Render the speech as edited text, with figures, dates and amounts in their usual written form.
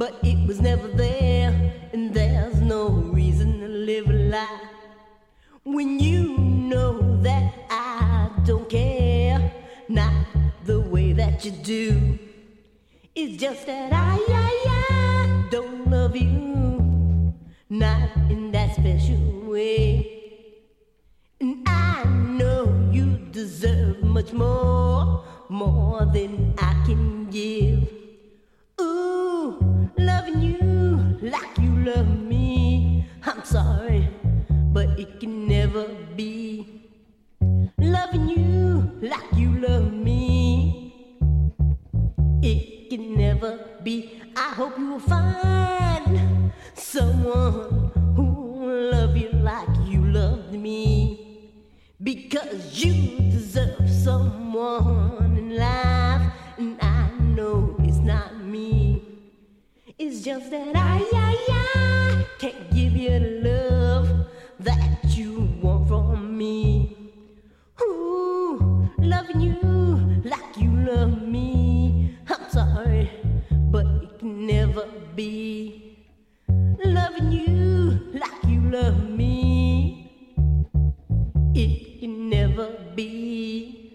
but it was never there, and there's no reason to live a lie when you know that I don't care, not the way that you do. It's just that I don't love you, not in that special way. And I know you deserve much more than I can give. Ooh, loving you like you love me, I'm sorry, but it can never be. Loving you like you love me, it can never be. I hope you will find someone who will love you like you loved me, because you deserve someone in life, and I know it's not me. It's just that I can't give you the love that you want from me. Ooh, loving you like you love me, I'm sorry, but it can never be. Loving you like you love me, it can never be.